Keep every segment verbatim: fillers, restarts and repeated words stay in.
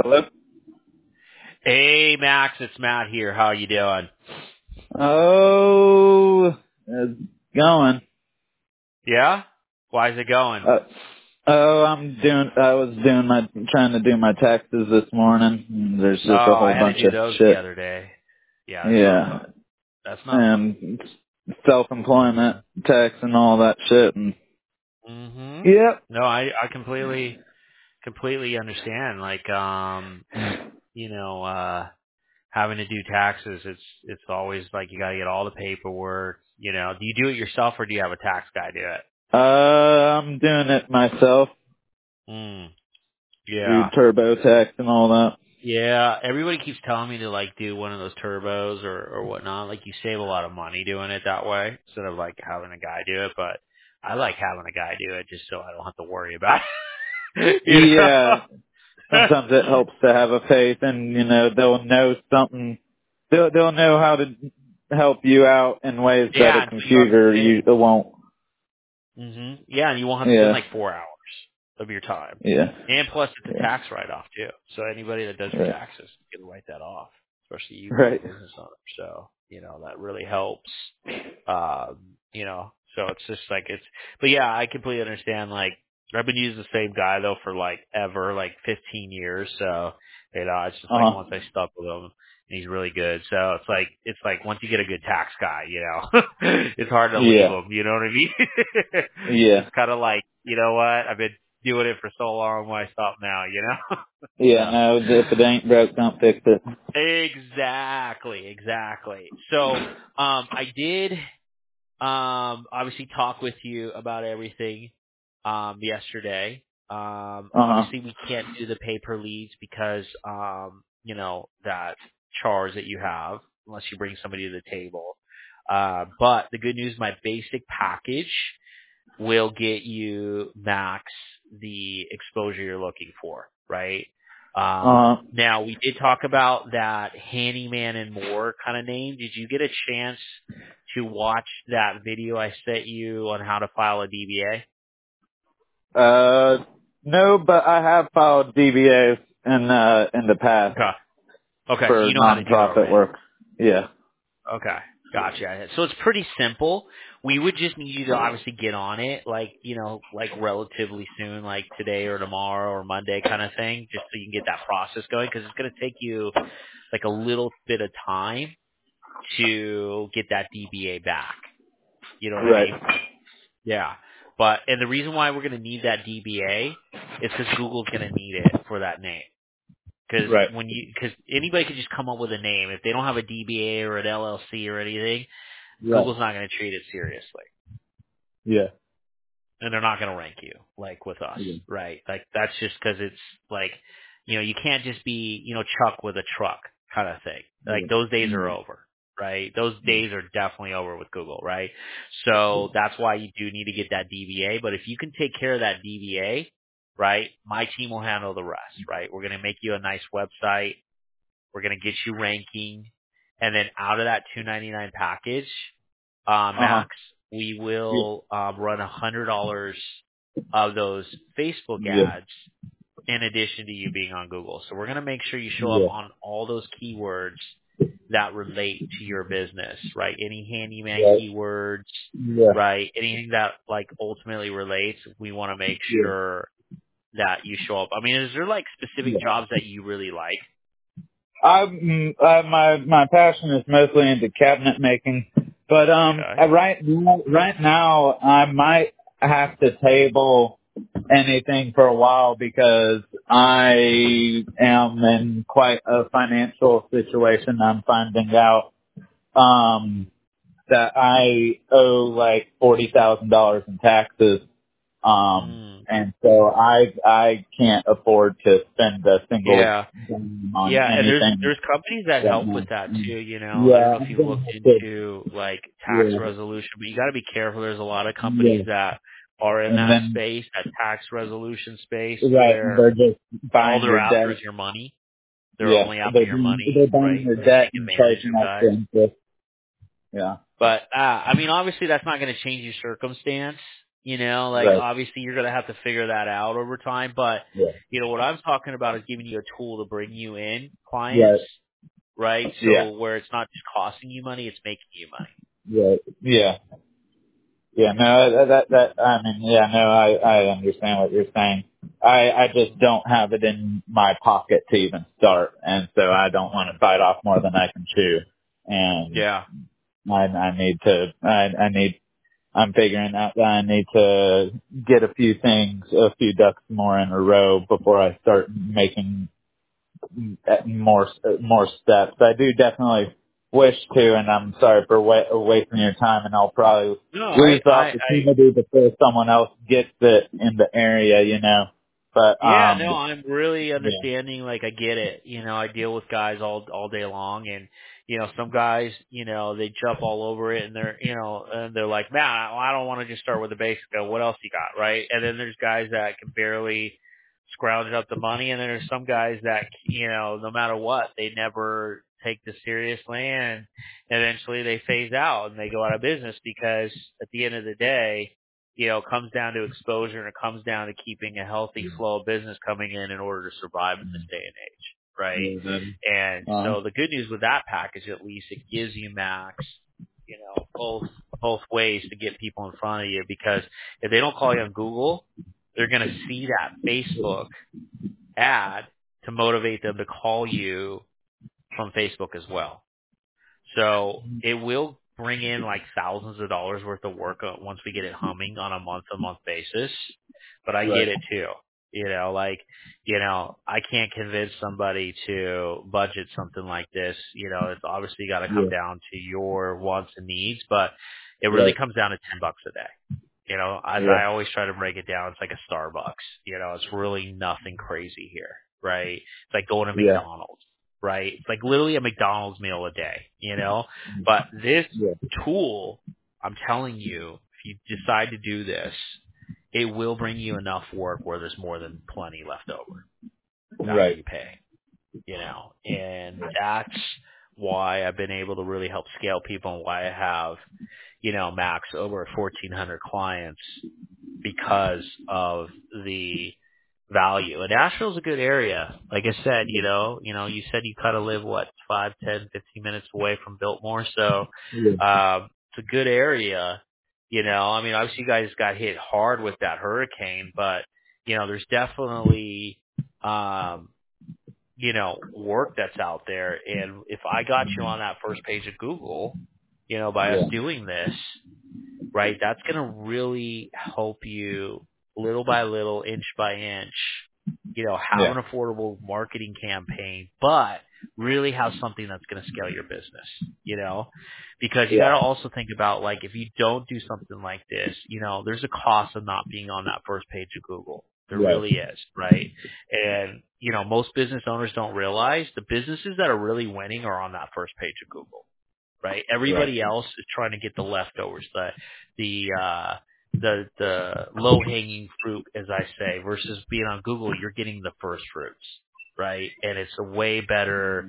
Hello? Hey, Max, it's Matt here. How you doing? Oh, it's going. Yeah? Why is it going? Uh, oh, I'm doing, I was doing my, trying to do my taxes this morning. And there's Oh, just a I whole had to bunch do of those the shit. other day. Yeah, that's not Yeah. fun. That's not fun. And self-employment tax and all that shit. And hmm yep. No, I, I completely, completely understand. Like, um, you know, uh, having to do taxes, it's, it's always like you gotta get all the paperwork. You know, do you do it yourself or do you have a tax guy do it? Uh, I'm doing it myself Mm, through yeah. TurboTax and all that. Yeah, everybody keeps telling me to like do one of those turbos or or whatnot. Like you save a lot of money doing it that way instead of like having a guy do it. But I like having a guy do it just so I don't have to worry about it. You Yeah. know? Sometimes it helps to have a faith and, you know, they'll know something. They'll, they'll know how to help you out in ways that a Yeah, and so you don't have to computer sit. you won't. hmm Yeah, and you won't have to spend Yeah. like four hours of your time. Yeah. And plus, it's a Yeah. tax write-off too. So anybody that does your Right. taxes can write that off, especially you being a Right. business owner. So you know that really helps. Um, you know, so it's just like it's. But yeah, I completely understand. Like I've been using the same guy though for like ever, like fifteen years. So you know, it's just like Uh-huh. once I stuck with him. And he's really good. So it's like it's like once you get a good tax guy, you know, it's hard to leave Yeah. him. You know what I mean? Yeah. It's kind of like, you know what? I've been doing it for so long. Why stop now? You know? Yeah. So No, if it ain't broke, don't fix it. exactly, exactly. So um, I did um, obviously talk with you about everything um, yesterday. Um, Uh-huh. obviously, we can't do the pay per leads because um, you know that charge that you have unless you bring somebody to the table. Uh, but the good news, my basic package will get you max the exposure you're looking for, right? Um, Uh-huh. now we did talk about that handyman and more kind of name. Did you get a chance to watch that video I sent you on how to file a D B A? Uh, no, but I have filed D B A in, uh, in the past Okay. Okay, so for you know how to do it nonprofit already. work. Yeah. Okay. Gotcha. So it's pretty simple. We would just need you to obviously get on it, like, you know, like relatively soon, like today or tomorrow or Monday kind of thing, just so you can get that process going, because it's going to take you like a little bit of time to get that D B A back. You know what I Right. mean? Yeah. But, and the reason why we're going to need that D B A is because Google's going to need it for that name. Because Right. when you, because anybody could just come up with a name. If they don't have a D B A or an L L C or anything, Right. Google's not going to treat it seriously, Yeah. and they're not going to rank you like with us, Yeah. right? Like that's just because it's like, you know, you can't just be, you know, Chuck with a truck kind of thing. Like Yeah. those days are Yeah. over, right? Those days are definitely over with Google, right? So that's why you do need to get that D B A. But if you can take care of that D B A, right, my team will handle the rest, right? We're going to make you a nice website. We're going to get you ranking, and then out of that two ninety-nine package, uh, Uh-huh. max, we Yeah. will um, run a hundred dollars of those Facebook Yeah. ads in addition to you being on Google. So we're going to make sure you show up Yeah. on all those keywords that relate to your business, right? Any handyman Right. keywords, Yeah. right? Anything that like ultimately relates, we want to make Yeah. sure that you show up. I mean, is there like specific Yeah. jobs that you really like? I, mm, uh, my my passion is mostly into cabinet making, but um, Okay. uh, right right now I might have to table anything for a while because I am in quite a financial situation. I'm finding out um that I owe like forty thousand dollars in taxes. Um, Mm, and so I, I can't afford to spend a single yeah. dime on Yeah, and there's anything there's companies that right help with now. that Mm. too. You know, I don't Yeah, know if I'm you've gonna looked have to, into like tax yeah, resolution, but you got to be careful. There's a lot of yeah. companies that are in And that then, space, that tax resolution space, right, where they're just all buying they're your after is debt. your money. They're Yeah, only after they're your buying, money, they're buying right? your They're debt taking and advantage charging of extra guys. interest. Yeah. But uh, I mean, obviously, that's not going to change your circumstance. You know, like Right. obviously you're going to have to figure that out over time, but Yeah. you know, what I'm talking about is giving you a tool to bring you in clients, Right. right? Yeah. So where it's not just costing you money, it's making you money. Right. Yeah. Yeah. No, that, that, that, I mean, yeah, no, I, I understand what you're saying. I, I just don't have it in my pocket to even start. And so I don't want to bite off more than I can chew. And Yeah. I, I need to, I, I need, I'm figuring out that I need to get a few things, a few ducks more in a row before I start making more more steps. I do definitely wish to, and I'm sorry for wa- wasting your time. And I'll probably No, I, lose the I, I opportunity before someone else gets it in the area, you know. But Yeah, um, no, I'm really yeah, understanding. Like, I get it. You know, I deal with guys all all day long, and you know, some guys, you know, they jump all over it, and they're, you know, and they're like, man, I I don't want to just start with the basic. Go, what else you got, right? And then there's guys that can barely scrounge up the money, and then there's some guys that, you know, no matter what, they never take this seriously, and eventually they phase out and they go out of business because at the end of the day, you know, it comes down to exposure, and it comes down to keeping a healthy flow of business coming in in order to survive in this day and age, right? yeah, then, And uh, so the good news with that package, at least, it gives you max, you know, both both ways to get people in front of you, because if they don't call you on Google, they're going to see that Facebook ad to motivate them to call you from Facebook as well. So it will bring in like thousands of dollars worth of work uh, once we get it humming on a month to month basis. But I right, get it too. You know, like, you know, I can't convince somebody to budget something like this. You know, it's obviously got to come yeah, down to your wants and needs, but it really right, comes down to ten bucks a day. You know, as yeah, I always try to break it down, it's like a Starbucks. You know, it's really nothing crazy here, right? It's like going to yeah, McDonald's, right? It's like literally a McDonald's meal a day, you know? But this yeah, tool, I'm telling you, if you decide to do this, it will bring you enough work where there's more than plenty left over after right, you pay, you know? And that's why I've been able to really help scale people, and why I have, you know, max over fourteen hundred clients, because of the value. And Asheville's a good area. Like I said, you know, you know, you said you kind of live what, five, ten, fifteen minutes away from Biltmore, so yeah, um it's a good area. You know, I mean, obviously you guys got hit hard with that hurricane, but you know, there's definitely um you know, work that's out there. And if I got you on that first page of Google, you know, by us yeah, doing this, right, that's going to really help you little by little, inch by inch, you know, have yeah, an affordable marketing campaign, but really have something that's going to scale your business, you know, because you got yeah, to also think about, like, if you don't do something like this, you know, there's a cost of not being on that first page of Google. There right, really is, right? And, you know, most business owners don't realize the businesses that are really winning are on that first page of Google, right? right, Everybody else is trying to get the leftovers, the the uh the the low hanging fruit, as I say, versus being on Google, you're getting the first fruits, right? And it's a way better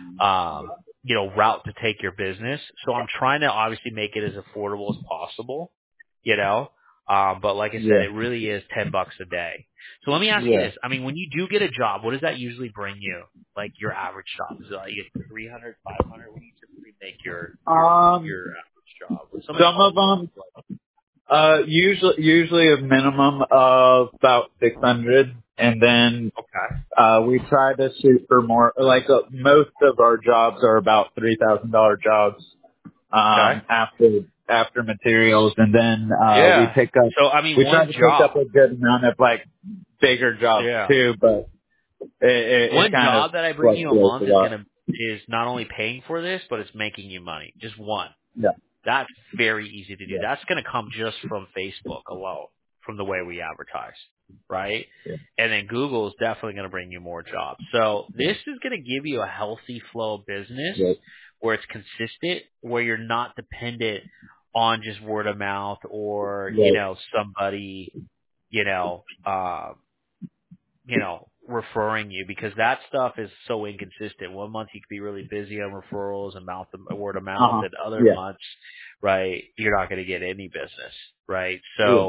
um you know route to take your business. So I'm trying to obviously make it as affordable as possible, you know. Um, but like I said, yeah, it really is ten bucks a day. So let me ask you yeah. this: I mean, when you do get a job, what does that usually bring you? Like your average job, is it like you get three hundred, five hundred? What do you typically make your your Um, your average job? With some of these some of hard ones, them, like, uh, usually, usually a minimum of about six hundred, and then okay, Uh, we try to shoot for more, like uh, most of our jobs are about three thousand dollar jobs, okay, um, after, after materials. And then, uh, we yeah. pick up, So I mean, we try one to pick up job, a good amount of like bigger jobs yeah. too, but it, it, it One kind of job that I bring you a fluctuates a month is lot. gonna is not only paying for this, but it's making you money. Just one. Yeah. That's very easy to do. Yeah. That's going to come just from Facebook alone, from the way we advertise, right? Yeah. And then Google is definitely going to bring you more jobs. So this is going to give you a healthy flow of business Right. where it's consistent, where you're not dependent on just word of mouth or, you Right. know, somebody, you know, uh, you know, referring you, because that stuff is so inconsistent. One month you could be really busy on referrals and mouth word of mouth, Uh-huh. and other Yeah. months, right, you're not going to get any business, right? Yeah. So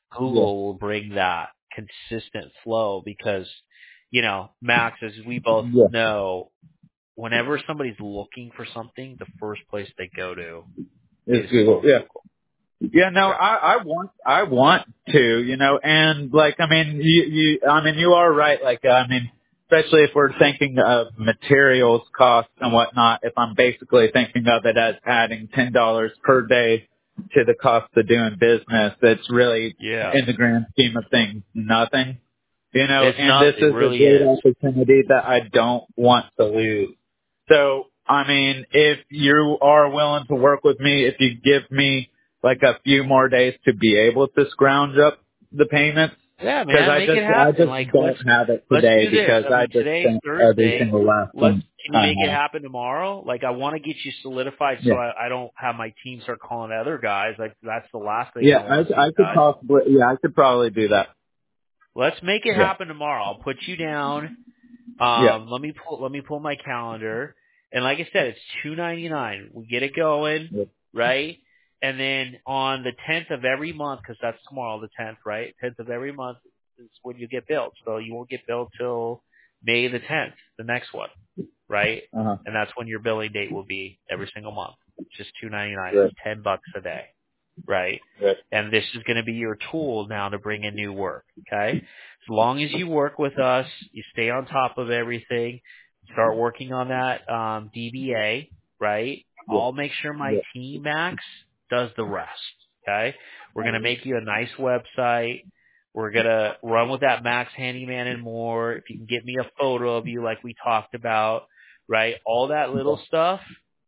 Google Yeah. will bring that consistent flow because, you know, Max, as we both Yeah. know, whenever somebody's looking for something, the first place they go to It's is Google. for Yeah. Google. Yeah, no, Yeah. I, I want, I want to, you know, and like, I mean, you, you, I mean, you are right. Like, I mean, especially if we're thinking of materials costs and whatnot, if I'm basically thinking of it as adding ten dollars per day to the cost of doing business, that's really, Yeah. in the grand scheme of things, nothing, you know, It's and not, this it is a really great is. opportunity that I don't want to lose. So, I mean, if you are willing to work with me, if you give me like a few more days to be able to scrounge up the payments, Yeah, because man, I make it just, I happen. Like, just let's, don't have it let's today do this. because I I mean, just today's spent every Thursday. single last Let's, one can you I make it have. happen tomorrow? Like, I want to get you solidified so Yeah. I, I don't have my team start calling other guys. Like, that's the last thing Yeah, I want to I, see, I could guys. possibly, yeah, I could probably do that. Let's make it Yeah. happen tomorrow. I'll put you down. Yeah. Um, let me pull, let me pull my calendar. And like I said, it's two ninety nine. We get it going, Yeah. right? And then on the tenth of every month, because that's tomorrow, the tenth, right? tenth of every month is when you get billed. So you won't get billed till May the tenth, the next one, right? Uh-huh. And that's when your billing date will be every single month. It's just two ninety nine. Right. It's ten bucks a day, right? Right. And this is going to be your tool now to bring in new work. Okay. As long as you work with us, you stay on top of everything, start working on that um, D B A, right? Yeah. I'll make sure my Yeah. team, Max, does the rest. Okay. We're going to make you a nice website. We're going to run with that Max Handyman and more. If you can get me a photo of you like we talked about, right? All that little Okay. stuff,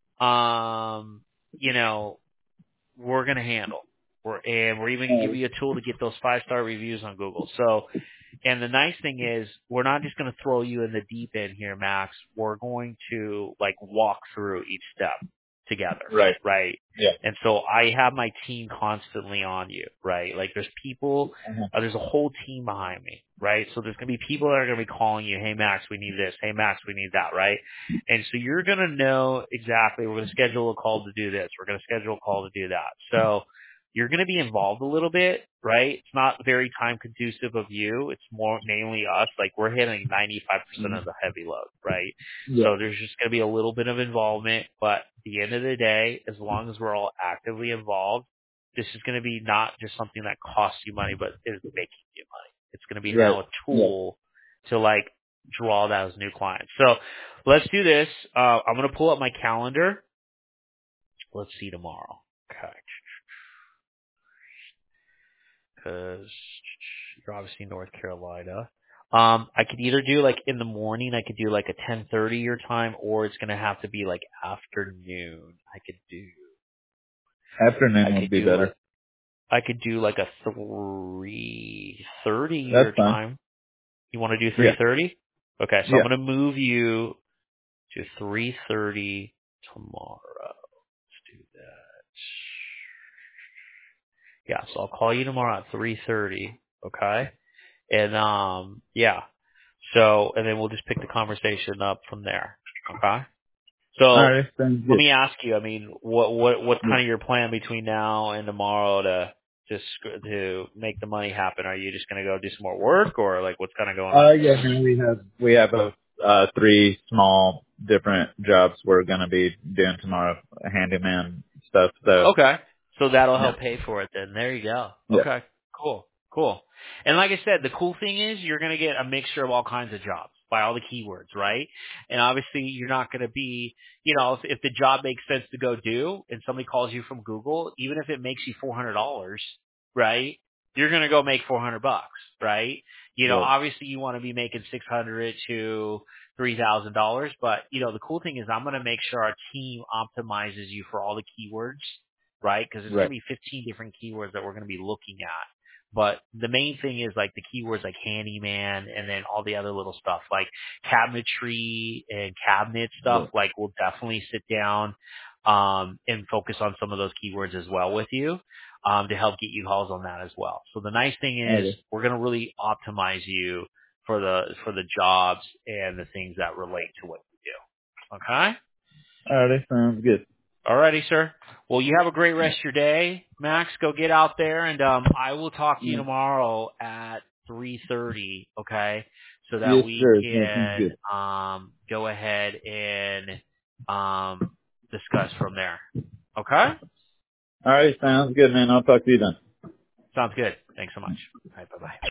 um, you know, we're going to handle. We're, and we're even going to give Uh, you a tool to get those five-star reviews on Google. So, and the nice thing is, we're not just going to throw you in the deep end here, Max. We're going to, like, walk through each step together, right. right? Yeah. And so I have my team constantly on you, right? Like, there's people, Uh-huh. uh, there's a whole team behind me, right? So there's going to be people that are going to be calling you, hey, Max, we need this. Hey, Max, we need that, right? And so you're going to know exactly, we're going to schedule a call to do this. We're going to schedule a call to do that. So you're going to be involved a little bit, right? It's not very time conducive of you. It's more mainly us. Like, we're hitting ninety-five percent Mhm. of the heavy load, right? Yeah. So there's just going to be a little bit of involvement, but at the end of the day, as long as we're all actively involved, this is going to be not just something that costs you money, but is making you money. It's going to be Right. now a Yeah. tool to, like, draw those new clients. So let's do this. Uh, I'm going to pull up my calendar. Let's see tomorrow. Okay. Because you're obviously North Carolina. Um, I could either do like in the morning, I could do like a ten thirty your time, or it's gonna have to be like afternoon. I could do, I Afternoon would could be do better. like, I could do like a three thirty That's your fine. time. You want to do three Yeah. thirty? Okay, so I'm Yeah. gonna move you to three thirty tomorrow. Let's do that. Yeah, so I'll call you tomorrow at three thirty. Okay. And um, yeah. So, and then we'll just pick the conversation up from there. Okay. All So right. Sounds let good. me ask you. I mean, what what what's Yeah. kind of your plan between now and tomorrow to just sc- to make the money happen? Are you just gonna go do some more work, or like what's kind of going Uh, on? yeah, man, we have we have a, uh three small different jobs we're gonna be doing tomorrow, handyman stuff. So Okay. So that'll yeah, help pay for it then. There you go. yeah, Okay. Cool. Cool. And like I said, the cool thing is you're going to get a mixture of all kinds of jobs by all the keywords, right? And obviously you're not going to be, you know, if, if the job makes sense to go do and somebody calls you from Google, even if it makes you four hundred dollars, right? You're going to go make four hundred bucks, right? You know, right, obviously you want to be making six hundred to three thousand dollars, but you know, the cool thing is I'm going to make sure our team optimizes you for all the keywords, right? Because there's going right, to be fifteen different keywords that we're going to be looking at. But the main thing is like the keywords like handyman and then all the other little stuff like cabinetry and cabinet stuff. right. Like we'll definitely sit down um, and focus on some of those keywords as well with you um, to help get you calls on that as well. So the nice thing is Okay. we're going to really optimize you for the for the jobs and the things that relate to what you do. Okay? All right, sounds good. Alrighty, sir. Well, you have a great rest of your day, Max. Go get out there, and um, I will talk to you tomorrow at three thirty. Okay, so that Yes, we sir. That sounds can good. um go ahead and um discuss from there. Okay, All right, sounds good, man. I'll talk to you then. sounds good. Thanks so much. All right, bye bye.